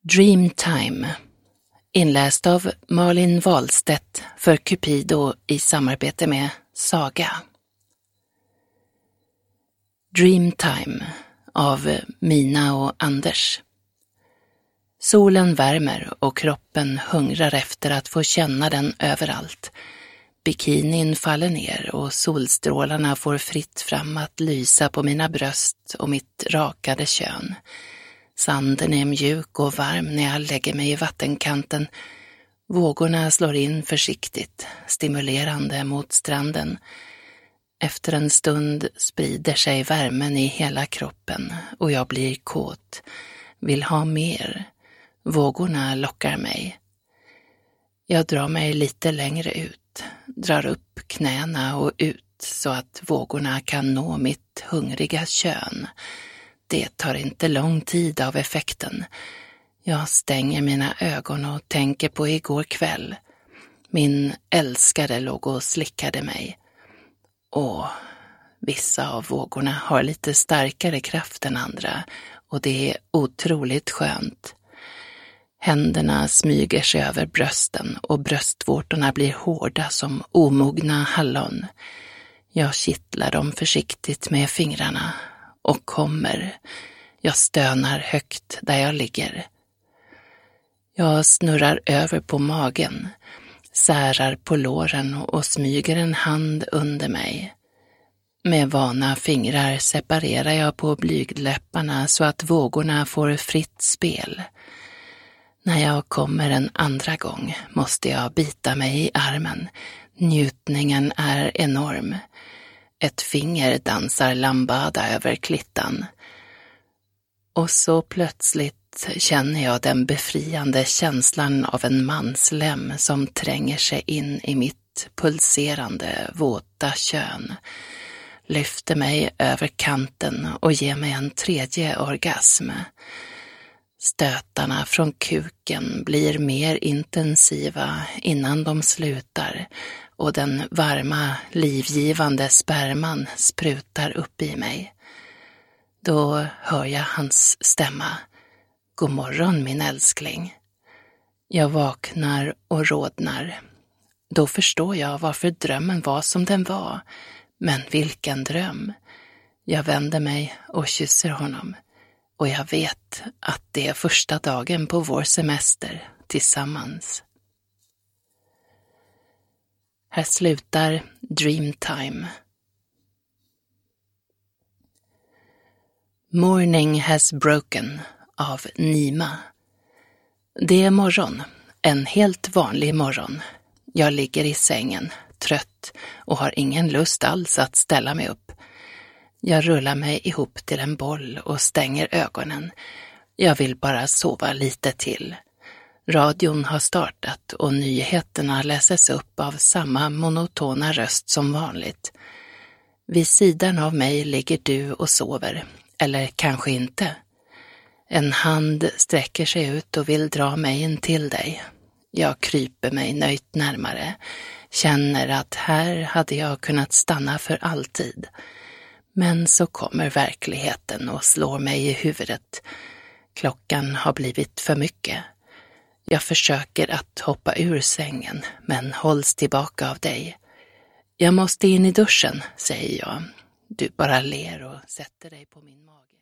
Dreamtime, inläst av Malin Wahlstedt för Cupido i samarbete med Saga. Dreamtime av Mina och Anders. Solen värmer och kroppen hungrar efter att få känna den överallt. Bikinin faller ner och solstrålarna får fritt fram att lysa på mina bröst och mitt rakade kön. Sanden är mjuk och varm när jag lägger mig i vattenkanten. Vågorna slår in försiktigt, stimulerande mot stranden. Efter en stund sprider sig värmen i hela kroppen och jag blir kåt. Vill ha mer. Vågorna lockar mig. Jag drar mig lite längre ut, drar upp knäna och ut så att vågorna kan nå mitt hungriga kön. Det tar inte lång tid av effekten. Jag stänger mina ögon och tänker på igår kväll. Min älskade låg och slickade mig. Vissa av vågorna har lite starkare kraft än andra och det är otroligt skönt. Händerna smyger sig över brösten och bröstvårtorna blir hårda som omogna hallon. Jag kittlar dem försiktigt med fingrarna och kommer. Jag stönar högt där jag ligger. Jag snurrar över på magen, särar på låren och smyger en hand under mig. Med vana fingrar separerar jag på blygdläpparna så att vågorna får fritt spel. När jag kommer en andra gång måste jag bita mig i armen. Njutningen är enorm. Ett finger dansar lambada över klittan. Och så plötsligt känner jag den befriande känslan av en manslem som tränger sig in i mitt pulserande, våta kön. Lyfter mig över kanten och ger mig en tredje orgasm. Stötarna från kuken blir mer intensiva innan de slutar och den varma, livgivande sperman sprutar upp i mig. Då hör jag hans stämma. God morgon, min älskling. Jag vaknar och rodnar. Då förstår jag varför drömmen var som den var. Men vilken dröm. Jag vänder mig och kysser honom. Och jag vet att det är första dagen på vår semester tillsammans. Här slutar Dreamtime. Morning has broken av Nima. Det är morgon, en helt vanlig morgon. Jag ligger i sängen, trött och har ingen lust alls att ställa mig upp. Jag rullar mig ihop till en boll och stänger ögonen. Jag vill bara sova lite till. Radion har startat och nyheterna läses upp av samma monotona röst som vanligt. Vid sidan av mig ligger du och sover, eller kanske inte. En hand sträcker sig ut och vill dra mig in till dig. Jag kryper mig nöjt närmare, känner att här hade jag kunnat stanna för alltid. Men så kommer verkligheten och slår mig i huvudet. Klockan har blivit för mycket. Jag försöker att hoppa ur sängen, men hålls tillbaka av dig. Jag måste in i duschen, säger jag. Du bara ler och sätter dig på min mage.